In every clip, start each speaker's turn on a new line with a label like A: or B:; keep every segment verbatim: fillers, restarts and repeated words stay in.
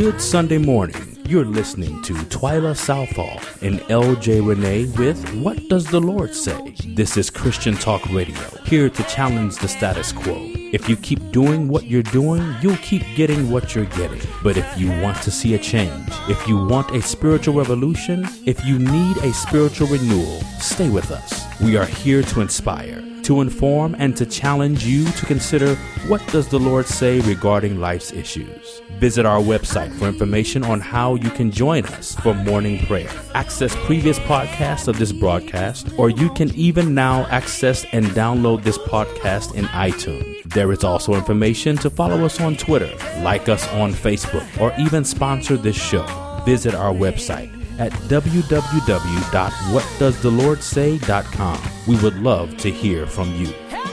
A: Good Sunday morning. You're listening to Twyla Southall and L J Renee with What Does the Lord Say? This is Christian Talk Radio, here to challenge the status quo. If you keep doing what you're doing, you'll keep getting what you're getting. But if you want to see a change, if you want a spiritual revolution, if you need a spiritual renewal, stay with us. We are here to inspire, to inform, and to challenge you to consider what does the Lord say regarding life's issues. Visit our website for information on how you can join us for morning prayer. Access previous podcasts of this broadcast, or you can even now access and download this podcast in iTunes. There is also information to follow us on Twitter, like us on Facebook, or even sponsor this show. Visit our website at w w w dot what does the lord say dot com. We would love to hear from you.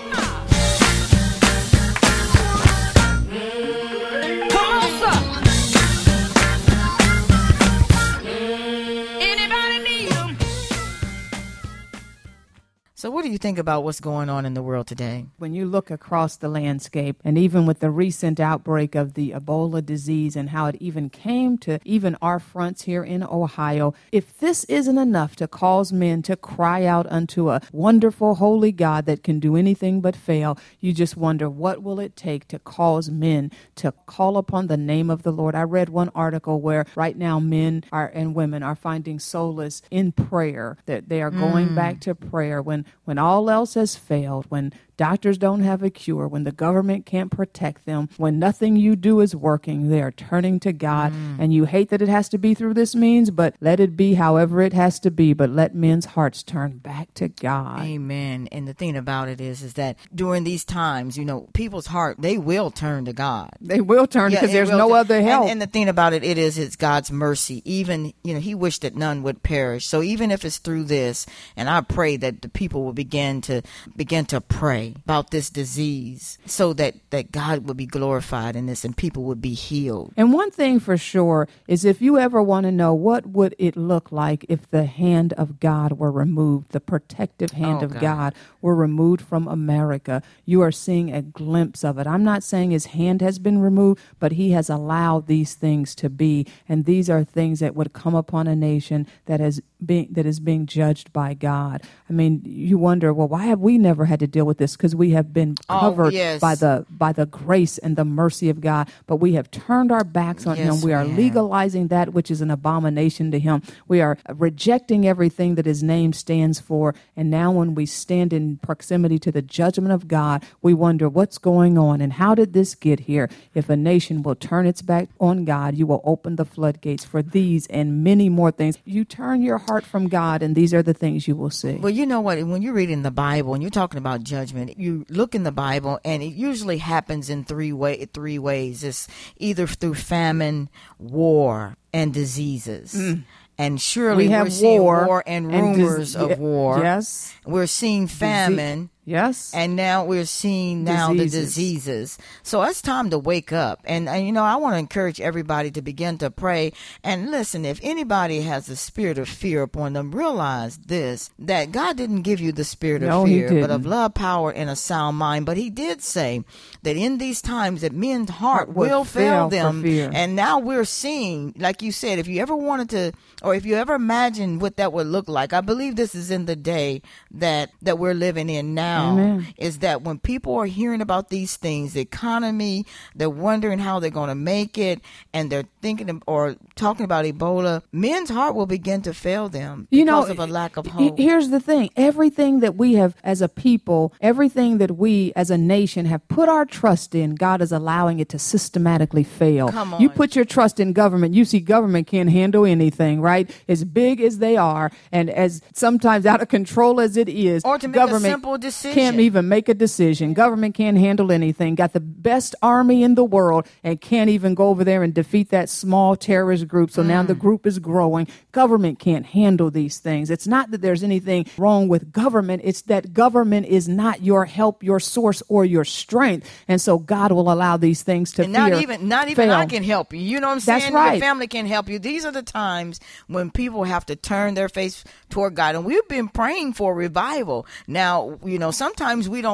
B: So what do you think about what's going on in the world today?
C: When you look across the landscape, and even with the recent outbreak of the Ebola disease and how it even came to even our fronts here in Ohio, if this isn't enough to cause men to cry out unto a wonderful, holy God that can do anything but fail, you just wonder, what will it take to cause men to call upon the name of the Lord? I read one article where right now men are and women are finding solace in prayer, that they are going mm. back to prayer when When all else has failed, when doctors don't have a cure, when the government can't protect them, when nothing you do is working, they are turning to God. Mm. And you hate that it has to be through this means, but let it be however it has to be. But let men's hearts turn back to God.
B: Amen. And the thing about it is, is that during these times, you know, people's heart, they will turn to God.
C: They will turn because yeah, there's no t- other help.
B: And, and the thing about it, it is, it's God's mercy. Even, you know, he wished that none would perish. So even if it's through this, and I pray that the people will begin to begin to pray about this disease so that, that God will be glorified in this and people would be healed.
C: And one thing for sure is, if you ever want to know what would it look like if the hand of God were removed, the protective hand oh, of God. God were removed from America, you are seeing a glimpse of it. I'm not saying his hand has been removed, but he has allowed these things to be. And these are things that would come upon a nation that has been, that is being judged by God. I mean, you wonder, well, why have we never had to deal with this? Because we have been covered oh, yes. by the by the grace and the mercy of God, but we have turned our backs on yes, him. We are yeah. legalizing that which is an abomination to him. We are rejecting everything that his name stands for. And now when we stand in proximity to the judgment of God, we wonder what's going on and how did this get here? If a nation will turn its back on God, you will open the floodgates for these and many more things. You turn your heart from God, and these are the things you will see.
B: Well, you know what? When you're reading the Bible and you're talking about judgment, you look in the Bible, and it usually happens in three way three ways. It's either through famine, war, and diseases. Mm. And surely
C: we have
B: we're seeing
C: war,
B: war and rumors
C: and dis-
B: of war.
C: Yes.
B: We're seeing famine.
C: Yes.
B: And now we're seeing now diseases. the diseases. So it's time to wake up. And, and, you know, I want to encourage everybody to begin to pray. And listen, if anybody has the spirit of fear upon them, realize this, that God didn't give you the spirit of
C: no,
B: fear,
C: he
B: but of love, power, and a sound mind. But he did say that in these times that men's heart, heart will fail them. And now we're seeing, like you said, if you ever wanted to, or if you ever imagined what that would look like, I believe this is in the day that, that we're living in now.
C: Amen.
B: Is that when people are hearing about these things, the economy, they're wondering how they're going to make it, and they're thinking of, or talking about Ebola, men's heart will begin to fail them because
C: you know,
B: of a lack of hope.
C: Here's the thing. Everything that we have as a people, everything that we as a nation have put our trust in, God is allowing it to systematically fail.
B: Come on.
C: You put your trust in government, you see government can't handle anything, right? As big as they are, and as sometimes out of control as it is,
B: or to make
C: government
B: a simple decision.
C: Can't even make a decision. Government can't handle anything. Got the best army in the world and can't even go over there and defeat that small terrorist group. So mm. now the group is growing. Government can't handle these things. It's not that there's anything wrong with government. It's that government is not your help, your source, or your strength. And so God will allow these things to
B: and
C: fear,
B: not even not even
C: fail.
B: I can help you. You know what I'm saying?
C: That's right.
B: Your family can help you. These are the times when people have to turn their face toward God. And we've been praying for revival. Now, you know, sometimes we don't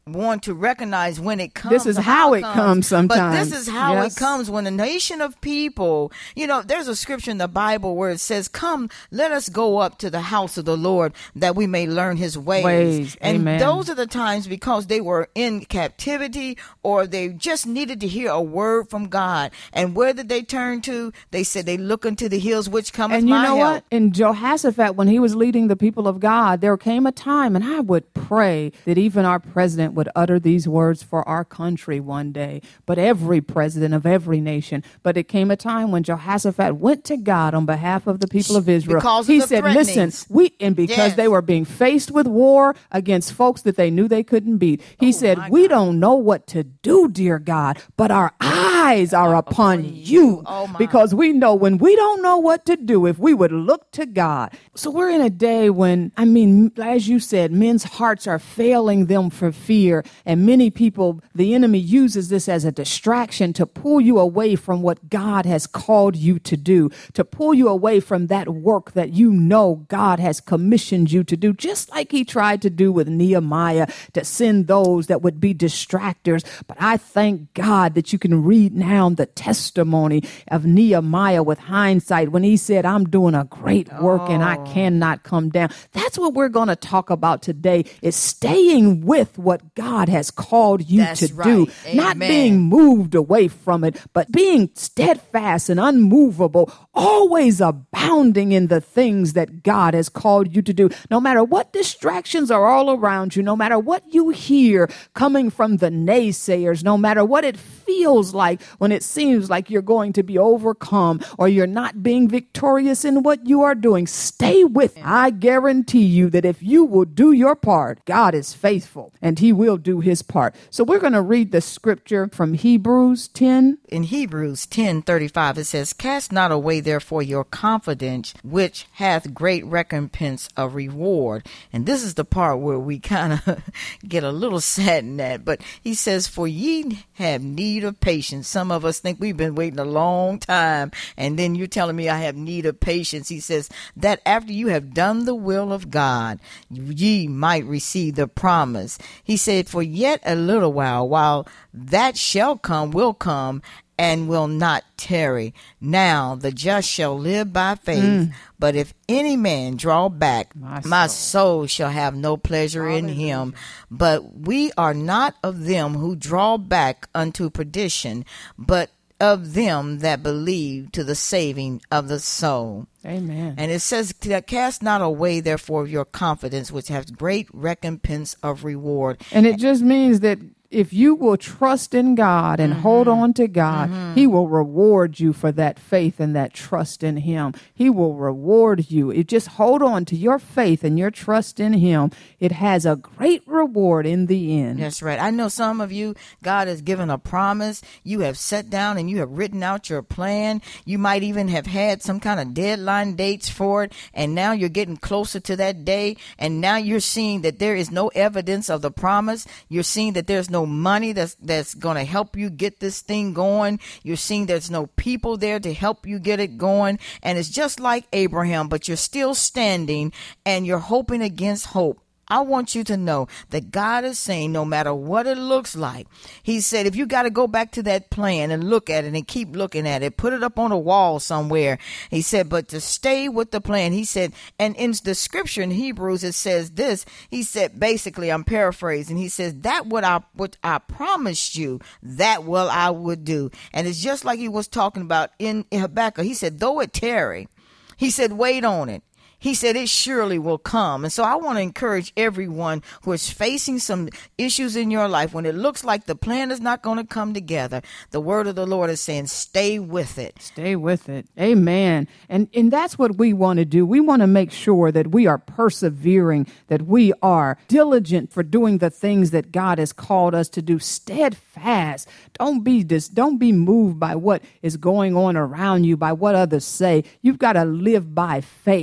B: want to recognize when it comes.
C: This is how, how it comes, comes sometimes.
B: But this is how
C: yes.
B: it comes when a nation of people, you know, there's a scripture in the Bible where it says, come, let us go up to the house of the Lord that we may learn his ways.
C: ways.
B: And
C: Amen.
B: those are the times because they were in captivity or they just needed to hear a word from God. And where did they turn to? They said they look into the hills which cometh
C: and you
B: my
C: know
B: help.
C: What? In Jehoshaphat, when he was leading the people of God, there came a time, and I would pray that even our president would utter these words for our country one day, but every president of every nation. But it came a time when Jehoshaphat went to God on behalf of the people of Israel.
B: Because
C: he
B: of the
C: said, listen, we, and because
B: yes.
C: they were being faced with war against folks that they knew they couldn't beat, he
B: oh,
C: said, we
B: God.
C: don't know what to do, dear God, but our eyes are upon, upon you,
B: oh,
C: because we know when we don't know what to do, if we would look to God. So we're in a day when, I mean, as you said, men's hearts are failing them for fear. And many people, the enemy uses this as a distraction to pull you away from what God has called you to do, to pull you away from that work that you know God has commissioned you to do, just like he tried to do with Nehemiah, to send those that would be distractors. But I thank God that you can read now the testimony of Nehemiah with hindsight when he said, I'm doing a great work oh. and I cannot come down. That's what we're going to talk about today, is staying with what God has called you
B: That's
C: to
B: right.
C: do,
B: Amen.
C: Not being moved away from it, but being steadfast and unmovable, always abounding in the things that God has called you to do. No matter what distractions are all around you, no matter what you hear coming from the naysayers, no matter what it feels like when it seems like you're going to be overcome or you're not being victorious in what you are doing, stay with it. I guarantee you that if you will do your part, God is faithful and he will do his part. So we're going to read the scripture from Hebrews ten.
B: In Hebrews ten thirty-five, it says, cast not away therefore your confidence, which hath great recompense of reward. And this is the part where we kind of get a little sad in that. But he says, for ye have need of patience. Some of us think we've been waiting a long time. And then you're telling me I have need of patience. He says that after you have done the will of God, ye might receive the promise. He said, for yet a little while, while that shall come, will come, and will not tarry. Now the just shall live by faith. Mm. But if any man draw back, my soul, my soul shall have no pleasure Hallelujah. In him. But we are not of them who draw back unto perdition, but of them that believe to the saving of the soul.
C: Amen.
B: And it says, cast not away therefore your confidence, which has great recompense of reward.
C: And it just means that if you will trust in God and mm-hmm. hold on to God, mm-hmm. he will reward you for that faith and that trust in him. He will reward you. If just hold on to your faith and your trust in him, it has a great reward in the end.
B: That's right. I know some of you, God has given a promise. You have sat down and you have written out your plan. You might even have had some kind of deadline dates for it. And now you're getting closer to that day. And now you're seeing that there is no evidence of the promise. You're seeing that there's no money that's that's going to help you get this thing going. You're seeing there's no people there to help you get it going. And it's just like Abraham, but you're still standing and you're hoping against hope. I want you to know that God is saying no matter what it looks like, he said, if you got to go back to that plan and look at it and keep looking at it, put it up on a wall somewhere. He said, but to stay with the plan, he said, and in the scripture in Hebrews, it says this, he said, basically, I'm paraphrasing. He says that what I, what I promised you, that will I would do. And it's just like he was talking about in Habakkuk. He said, though it tarry, he said, wait on it. He said it surely will come. And so I want to encourage everyone who is facing some issues in your life when it looks like the plan is not going to come together. The word of the Lord is saying, stay with it.
C: Stay with it. Amen. And and that's what we want to do. We want to make sure that we are persevering, that we are diligent for doing the things that God has called us to do. Steadfast. Don't be dis- don't be moved by what is going on around you, by what others say. You've got to live by faith. Mm. I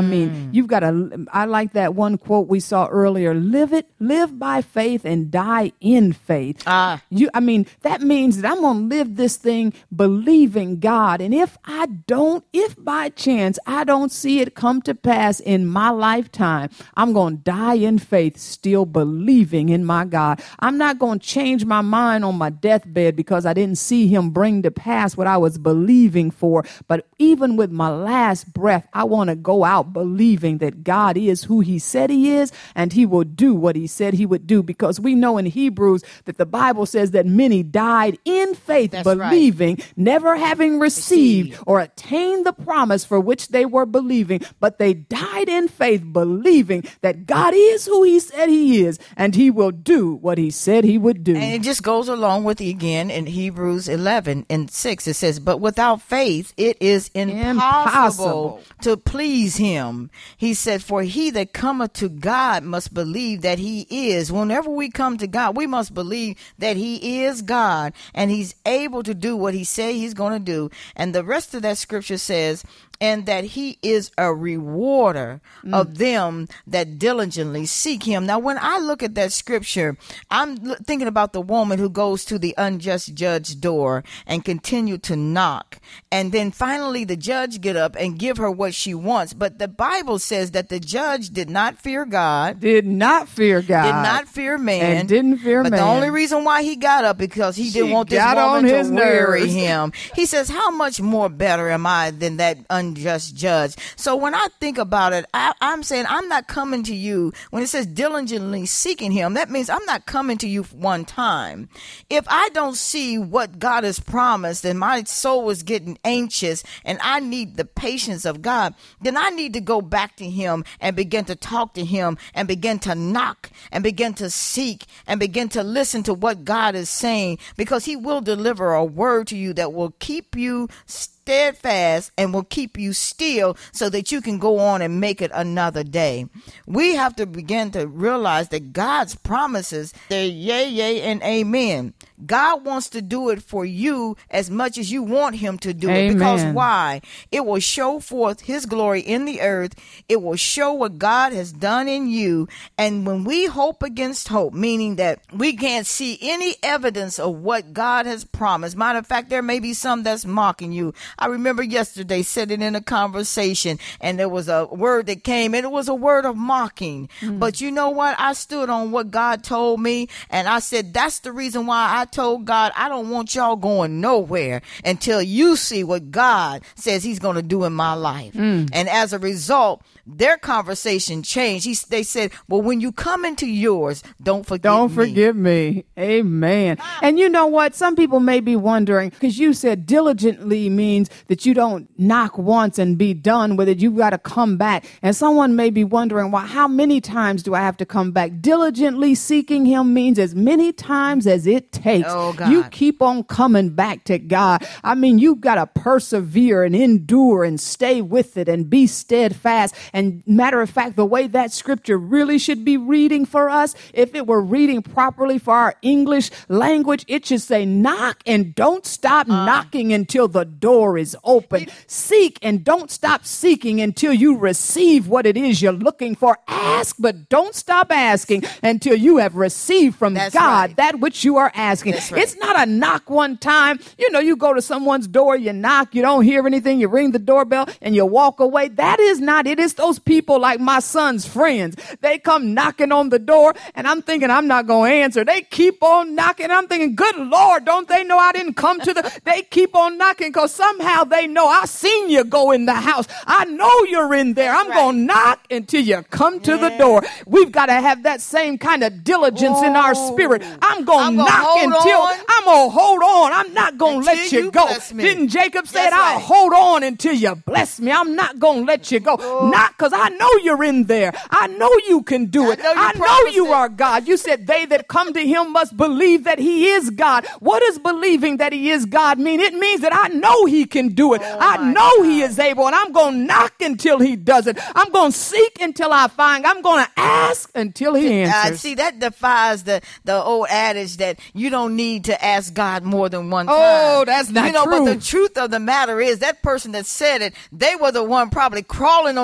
C: mean, you've got to, I like that one quote we saw earlier, live it, live by faith and die in faith.
B: Ah.
C: You, I mean, that means that I'm going to live this thing believing God. And if I don't, if by chance I don't see it come to pass in my lifetime, I'm going to die in faith, still believing in my God. I'm not going to change my mind on my deathbed because I didn't see him bring to pass what I was believing for. But even with my last breath, I want to go out believing that God is who he said he is, and he will do what he said he would do, because we know in Hebrews that the Bible says that many died in faith,
B: That's
C: believing,
B: right.
C: never having received
B: Received.
C: or attained the promise for which they were believing, but they died in faith, believing that God is who he said he is, and he will do what he said he would do.
B: And it just goes along with, again, in Hebrews eleven and six, it says, but without faith, it is impossible,
C: Impossible.
B: to please him. He said, for he that cometh to God must believe that he is. Whenever we come to God, we must believe that he is God and he's able to do what he said he's going to do. And the rest of that scripture says, and that he is a rewarder mm. of them that diligently seek him. Now, when I look at that scripture, I'm l- thinking about the woman who goes to the unjust judge's door and continue to knock. And then finally the judge get up and give her what she wants. But the Bible says that the judge did not fear God.
C: Did not fear God.
B: Did not fear man.
C: And didn't fear
B: but
C: man.
B: But the only reason why he got up, because he
C: She
B: didn't want this
C: got
B: woman
C: on
B: to
C: his
B: weary
C: nerves.
B: him. He says, how much more better am I than that unjust unjust judge? So when I think about it, I, I'm saying I'm not coming to you. When it says diligently seeking him, that means I'm not coming to you one time. If I don't see what God has promised and my soul is getting anxious and I need the patience of God, then I need to go back to him and begin to talk to him and begin to knock and begin to seek and begin to listen to what God is saying, because he will deliver a word to you that will keep you steadfast and will keep you still so that you can go on and make it another day. We have to begin to realize that God's promises, they're yay, yay, and amen. God wants to do it for you as much as you want him to do
C: Amen.
B: it. Because why? It will show forth his glory in the earth. It will show what God has done in you. And when we hope against hope, meaning that we can't see any evidence of what God has promised. Matter of fact, there may be some that's mocking you. I remember yesterday sitting in a conversation and there was a word that came and it was a word of mocking. Mm. But you know what? I stood on what God told me, and I said, that's the reason why I told God, I don't want y'all going nowhere until you see what God says he's going to do in my life. Mm. And as a result, their conversation changed. He, they said, well, when you come into yours, don't forget
C: Don't
B: me.
C: forget me. Amen. And you know what? Some people may be wondering, because you said diligently means that you don't knock once and be done with it. You've got to come back. And someone may be wondering, well, how many times do I have to come back? Diligently seeking him means as many times as it takes.
B: Oh, God.
C: You keep on coming back to God. I mean, you've got to persevere and endure and stay with it and be steadfast. And matter of fact, the way that scripture really should be reading for us, if it were reading properly for our English language, it should say, knock and don't stop uh. knocking until the door is open. Seek and don't stop seeking until you receive what it is you're looking for. Ask, but don't stop asking until you have received from
B: That's
C: God
B: right.
C: that which you are asking.
B: That's right.
C: It's not a knock one time. You know, you go to someone's door, you knock, you don't hear anything, you ring the doorbell and you walk away. That is not it. It's those people like my son's friends. They come knocking on the door and I'm thinking I'm not going to answer. They keep on knocking. I'm thinking, good Lord, don't they know I didn't come to the, they keep on knocking because somehow they know I seen you go in the house. I know you're in there. I'm right. going to knock until you come to yeah. the door. We've got to have that same kind of diligence Whoa. in our spirit. I'm going to knock until
B: on.
C: I'm going to hold on. I'm not going to let you, you go. Didn't Jacob say, I'll right. hold on until you bless me. I'm not going to let you go. Whoa. Not because I know you're in there. I know you can do it.
B: I know you,
C: I know you
B: it.
C: are God. You said they that come to him must believe that he is God. What does believing that he is God mean? It means that I know he can do it.
B: Oh
C: I know
B: God.
C: he is able, and I'm going to knock until he does it. I'm going to seek until I find. I'm going to ask until he answers.
B: Uh, see, that defies the, the old adage that you don't need to ask God more than one time.
C: Oh, that's not
B: you know,
C: true.
B: But the truth of the matter is that person that said it, they were the one probably crawling on their knees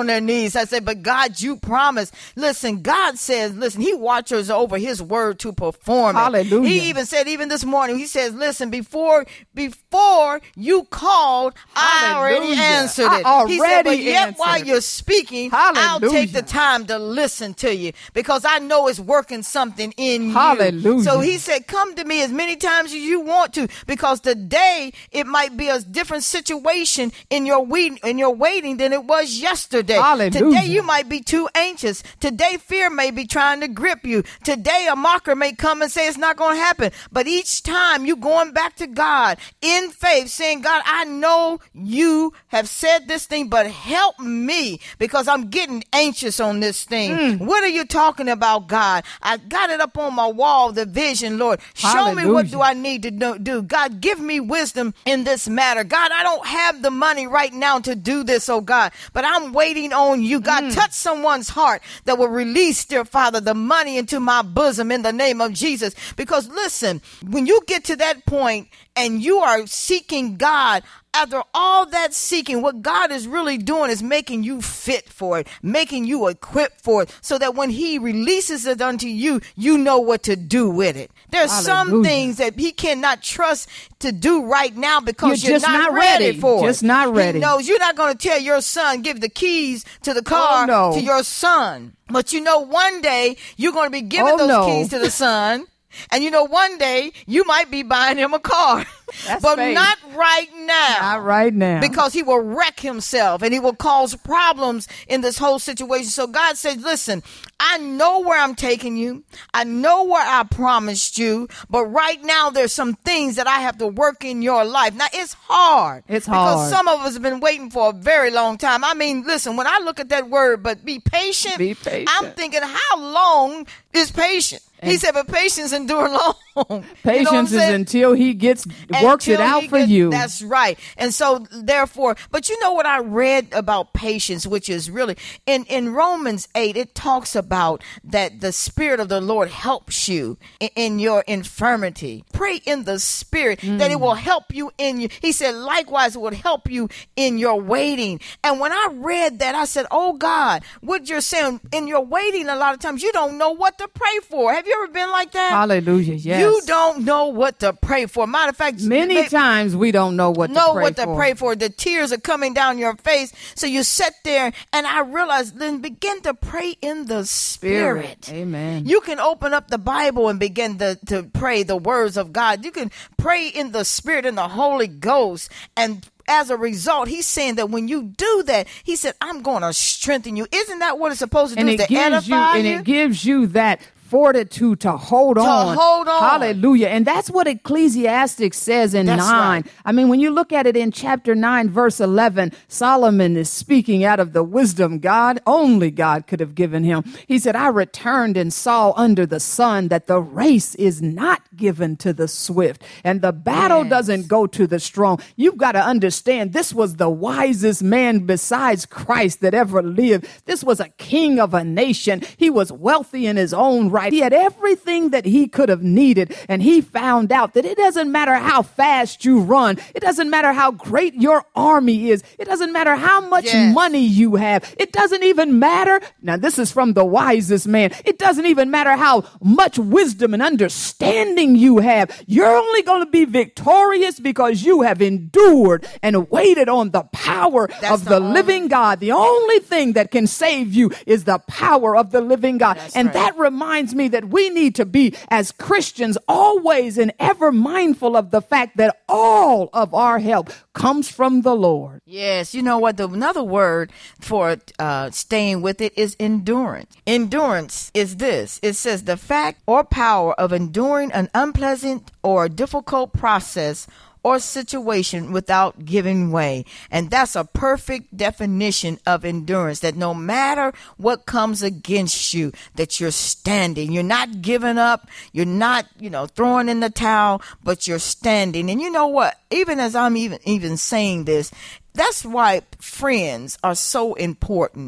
B: please. I said, but God, you promised. Listen, God says, listen, he watches over his word to perform it.
C: Hallelujah.
B: He even said, even this morning, he says, listen, before before you called, Hallelujah. I already answered it.
C: I already
B: he said, but yet
C: answered.
B: while you're speaking,
C: Hallelujah.
B: I'll take the time to listen to you because I know it's working something in
C: Hallelujah.
B: you. So he said, come to me as many times as you want to, because today it might be a different situation in your waiting, in your waiting than it was yesterday.
C: Hallelujah.
B: Today you might be too anxious. Today fear may be trying to grip you. Today a mocker may come and say it's not going to happen. But each time you going back to God in faith, saying, God, I know you have said this thing, but help me because I'm getting anxious on this thing. Mm. What are you talking about, God? I got it up on my wall, the vision, Lord. Show Hallelujah. Me what do I need to do. God, give me wisdom in this matter. God, I don't have the money right now to do this, oh God, but I'm waiting on you. God, mm. touch someone's heart that will release, dear Father, the money into my bosom in the name of Jesus. Because listen, when you get to that point and you are seeking God, after all that seeking, what God is really doing is making you fit for it, making you equipped for it, so that when he releases it unto you, you know what to do with it. There's Hallelujah. Some things that he cannot trust to do right now because you're,
C: you're
B: just not,
C: not
B: ready.
C: ready
B: for
C: just
B: it.
C: not ready.
B: He knows you're not going to tell your son, give the keys to the car
C: oh, no.
B: to your son. But you know, one day you're going to be giving
C: oh,
B: those
C: no.
B: keys to the son. And you know, one day you might be buying him a car, but
C: faith.
B: not right now.
C: Not right now.
B: Because he will wreck himself and he will cause problems in this whole situation. So God says, listen, I know where I'm taking you. I know where I promised you. But right now there's some things that I have to work in your life. Now it's hard.
C: It's
B: hard. Because some of us have been waiting for a very long time. I mean, listen, when I look at that word, but be patient,
C: be patient.
B: I'm thinking, how long is patient? And he said, but patience endure long.
C: Patience
B: you know
C: is until he gets works
B: until
C: it out for
B: gets,
C: you.
B: That's right. And so therefore, but you know what I read about patience, which is really in, in Romans eight, it talks about that the Spirit of the Lord helps you in, in your infirmity. Pray in the Spirit mm. that it will help you in you. He said, likewise, it would help you in your waiting. And when I read that, I said, oh God, what you're saying in your waiting, a lot of times you don't know what to pray for. Have you ever been like that?
C: Hallelujah. Yes.
B: You don't know what to pray for. Matter of fact,
C: many
B: they,
C: times we don't know what
B: know
C: to pray
B: what
C: for.
B: to pray for. The tears are coming down your face. So you sit there, and I realized, then begin to pray in the Spirit.
C: Spirit. Amen.
B: You can open up the Bible and begin to, to pray the words of God. You can pray in the Spirit, in the Holy Ghost, and as a result, he's saying that when you do that, he said, I'm going to strengthen you. Isn't that what it's supposed to do?
C: And it
B: to
C: gives
B: edify
C: you, and
B: you?
C: it gives you that fortitude to hold
B: to
C: on.
B: hold on.
C: Hallelujah. And that's what Ecclesiastes says in
B: that's
C: nine.
B: Right.
C: I mean, when you look at it in chapter nine, verse eleven, Solomon is speaking out of the wisdom God, only God could have given him. He said, I returned and saw under the sun that the race is not given to the swift and the battle yes. doesn't go to the strong. You've got to understand, this was the wisest man besides Christ that ever lived. This was a king of a nation. He was wealthy in his own right. He had everything that he could have needed. And he found out that it doesn't matter how fast you run. It doesn't matter how great your army is. It doesn't matter how much
B: yes.
C: money you have. It doesn't even matter. Now, this is from the wisest man. It doesn't even matter how much wisdom and understanding you have. You're only going to be victorious because you have endured and waited on the power
B: That's
C: of the,
B: the
C: living God. The only thing that can save you is the power of the living God.
B: That's
C: and
B: right.
C: that reminds me that we need to be, as Christians, always and ever mindful of the fact that all of our help comes from the Lord.
B: Yes, you know what? The, another word for uh, staying with it is endurance. Endurance is this. It says the fact or power of enduring an unpleasant or difficult process or situation without giving way. And that's a perfect definition of endurance, that no matter what comes against you, that you're standing. You're not giving up. You're not, you know, throwing in the towel, but you're standing. And you know what? Even as I'm even, even saying this, that's why friends are so important.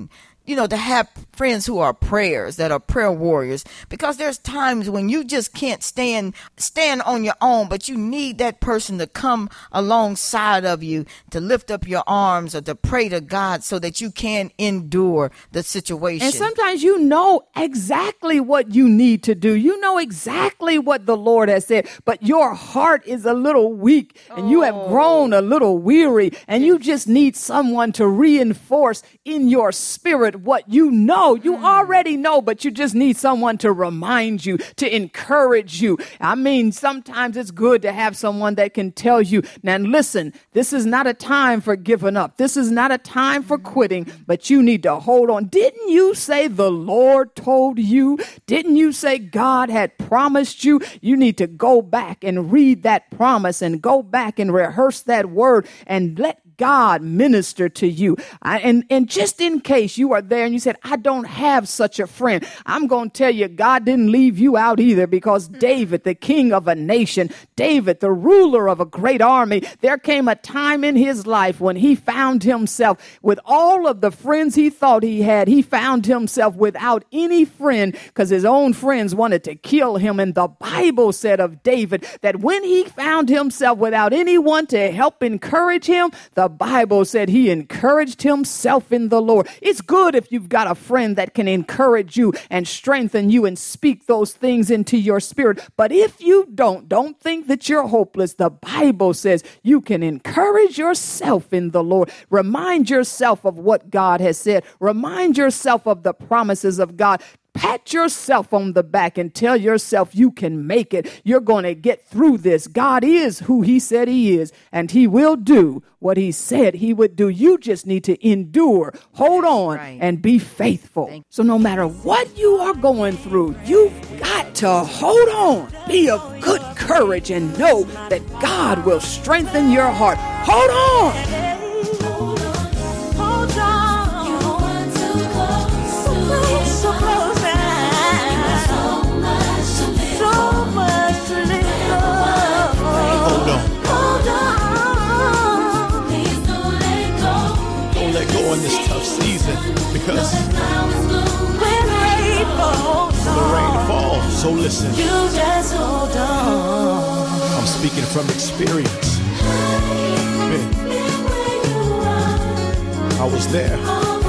B: you know, to have friends who are prayers, that are prayer warriors, because there's times when you just can't stand stand on your own, but you need that person to come alongside of you to lift up your arms or to pray to God so that you can endure the situation.
C: And sometimes you know exactly what you need to do. You know exactly what the Lord has said, but your heart is a little weak and oh. you have grown a little weary, and you just need someone to reinforce in your spirit what you know. You mm. already know, but you just need someone to remind you, to encourage you. I mean, sometimes it's good to have someone that can tell you, now listen, this is not a time for giving up. This is not a time for quitting, but you need to hold on. Didn't you say the Lord told you? Didn't you say God had promised you? You need to go back and read that promise and go back and rehearse that word and let God minister to you. I, and, and just in case you are there and you said, I don't have such a friend, I'm going to tell you, God didn't leave you out either, because David, the king of a nation, David, the ruler of a great army, there came a time in his life when he found himself with all of the friends he thought he had. He found himself without any friend because his own friends wanted to kill him. And the Bible said of David that when he found himself without anyone to help encourage him, the The Bible said he encouraged himself in the Lord. It's good if you've got a friend that can encourage you and strengthen you and speak those things into your spirit. But if you don't, don't think that you're hopeless. The Bible says you can encourage yourself in the Lord. Remind yourself of what God has said. Remind yourself of the promises of God. Pat yourself on the back and tell yourself you can make it. You're going to get through this. God is who he said he is, and he will do what he said he would do. You just need to endure, hold on, right, and be faithful. So no matter what you are going through, you've got to hold on. Be of good courage and know that God will strengthen your heart. Hold on. Hold on. Hold on. So close.
D: In this tough season, because when rain falls, the rain falls. So listen, you just hold on. I'm speaking from experience. Man, I was there.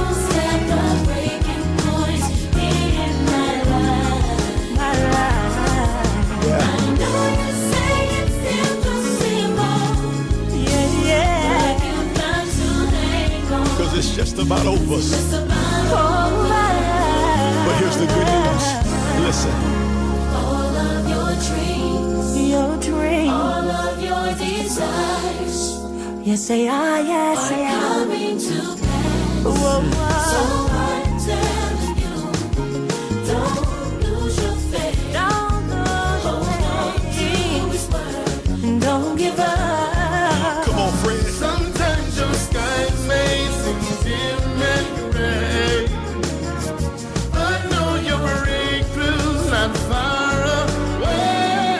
D: It's just about over. Just about over. But here's the good news. Listen. All of your dreams, your dreams, all of your desires, yes they are, yes they are coming to pass. Whoa, whoa. So I'm telling you, don't lose your faith. Don't lose your faith. Hold on to his word. Don't give up. Come on, friend. Sometimes your skies may dim and gray, I know your breakthrough's not far away.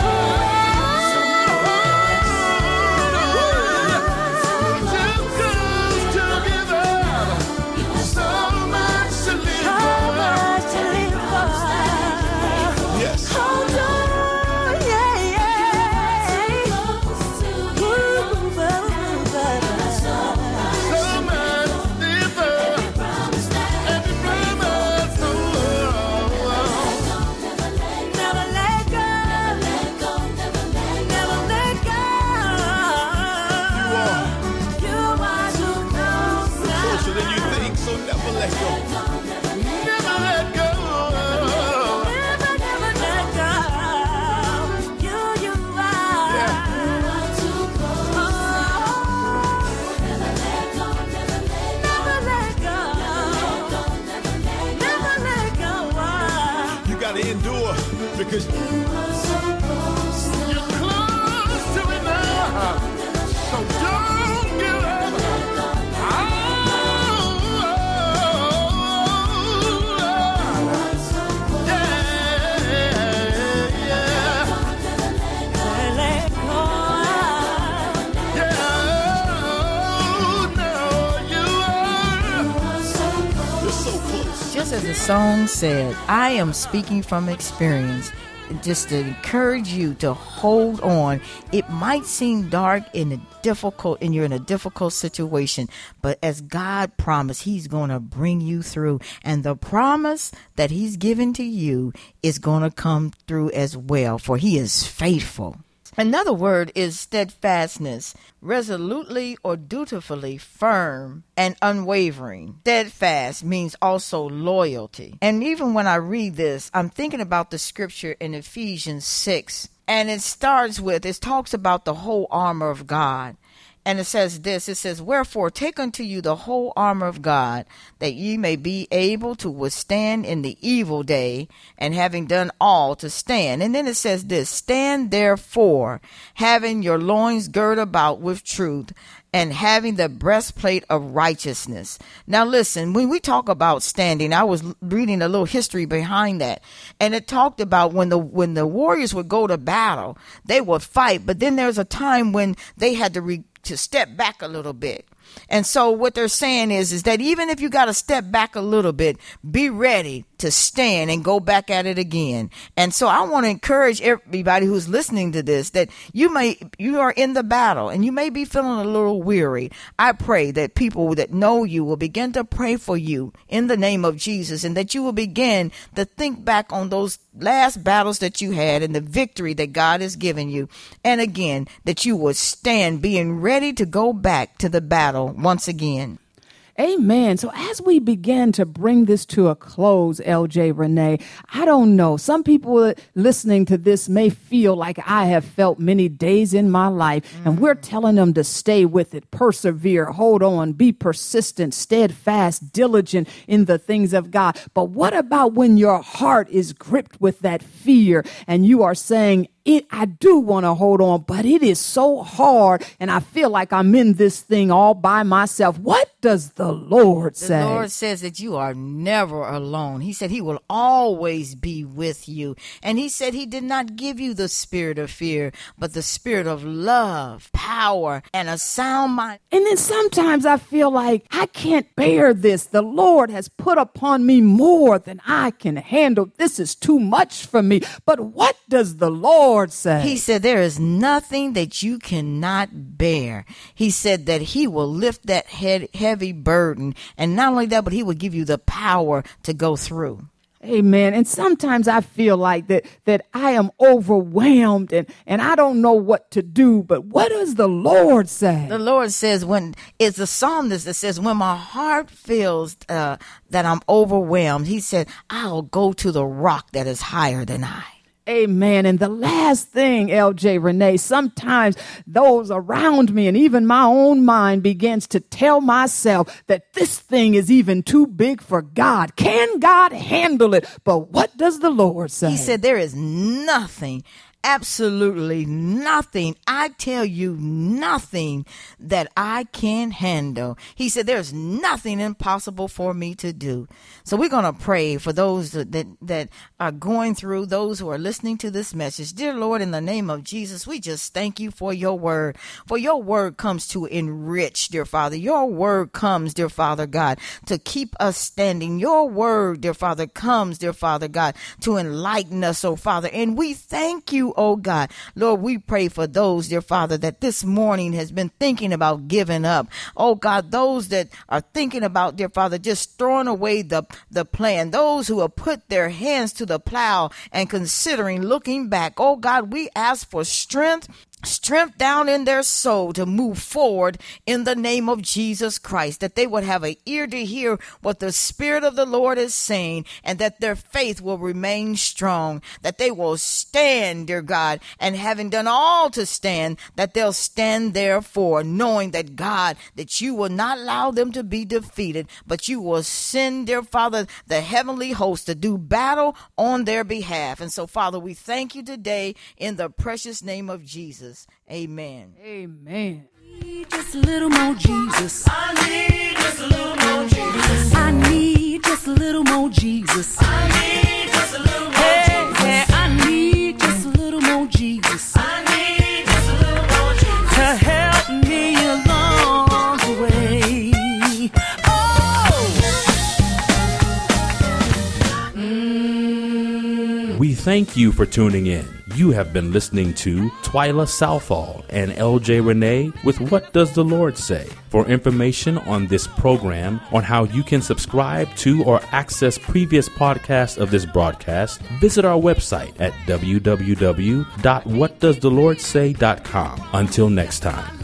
D: Too close to give up, so much to live for. Yes. Hold on, yeah, yeah. Ooh, because you are so close. You're close to it now. So don't give up. Oh, yeah, yeah. Let go. Yeah, no, you are. You're so
B: song said, I am speaking from experience. Just to encourage you to hold on. It might seem dark in a difficult, and you're in a difficult situation, but as God promised, He's going to bring you through. And the promise that He's given to you is going to come through as well, for He is faithful. Another word is steadfastness, resolutely or dutifully firm and unwavering. Steadfast means also loyalty. And even when I read this, I'm thinking about the scripture in Ephesians six, and it starts with, it talks about the whole armor of God. And it says this, it says, wherefore take unto you the whole armor of God, that ye may be able to withstand in the evil day, and having done all to stand. And then it says this, stand therefore, having your loins girt about with truth, and having the breastplate of righteousness. Now listen, when we talk about standing, I was reading a little history behind that, and it talked about when the when the warriors would go to battle, they would fight, but then there's a time when they had to re- to step back a little bit. And so what they're saying is, is that even if you got to step back a little bit, be ready to stand and go back at it again. And so I want to encourage everybody who's listening to this, that you may, you are in the battle and you may be feeling a little weary. I pray that people that know you will begin to pray for you in the name of Jesus, and that you will begin to think back on those last battles that you had and the victory that God has given you. And again, that you will stand being ready to go back to the battle once again.
C: Amen. So as we begin to bring this to a close, L J Renee, I don't know. Some people listening to this may feel like I have felt many days in my life, mm. and we're telling them to stay with it, persevere, hold on, be persistent, steadfast, diligent in the things of God. But what about when your heart is gripped with that fear and you are saying, It, I do want to hold on, but it is so hard, and I feel like I'm in this thing all by myself. What does the Lord say?
B: The Lord says that you are never alone. He said He will always be with you. And He said He did not give you the spirit of fear, but the spirit of love, power, and a sound mind.
C: And then sometimes I feel like I can't bear this. The Lord has put upon me more than I can handle. This is too much for me. But what does the Lord Lord say?
B: He said there is nothing that you cannot bear. He said that He will lift that head, heavy burden. And not only that, but He will give you the power to go through.
C: Amen. And sometimes I feel like that that I am overwhelmed and, and I don't know what to do. But what does the Lord say?
B: The Lord says, when it's a psalmist that says, when my heart feels uh, that I'm overwhelmed, He said, I'll go to the rock that is higher than I.
C: Amen. And the last thing, L J Renee, sometimes those around me and even my own mind begins to tell myself that this thing is even too big for God. Can God handle it? But what does the Lord say?
B: He said there is nothing, absolutely nothing. I tell you, nothing that I can't handle. He said there's nothing impossible for me to do. So we're going to pray for those that, that, that are going through, those who are listening to this message. Dear Lord, in the name of Jesus, we just thank you for your word. For your word comes to enrich, dear Father. Your word comes, dear Father God, to keep us standing. Your word, dear Father, comes, dear Father God, to enlighten us, oh Father. And we thank you, oh God. Lord, we pray for those, dear Father, that this morning has been thinking about giving up. Oh God, those that are thinking about, dear Father, just throwing away the, the plan. Those who have put their hands to the plow and considering looking back. Oh God, we ask for strength. Strength down in their soul to move forward in the name of Jesus Christ, that they would have an ear to hear what the Spirit of the Lord is saying, and that their faith will remain strong, that they will stand, dear God, and having done all to stand, that they'll stand therefore, knowing that God, that you will not allow them to be defeated, but you will send, dear Father, the heavenly host to do battle on their behalf. And so, Father, we thank you today in the precious name of Jesus. Amen.
C: Amen.
E: I need just a little more Jesus. I need just a little more Jesus. I need just a little more Jesus. I need just a little more Jesus. Hey, I need just a little more Jesus. I need just a little more Jesus to help me along the way. Oh,
A: We thank you for tuning in. You have been listening to Twyla Southall and L J Renee with What Does the Lord Say? For information on this program, on how you can subscribe to or access previous podcasts of this broadcast, visit our website at w w w dot what does the lord say dot com. Until next time.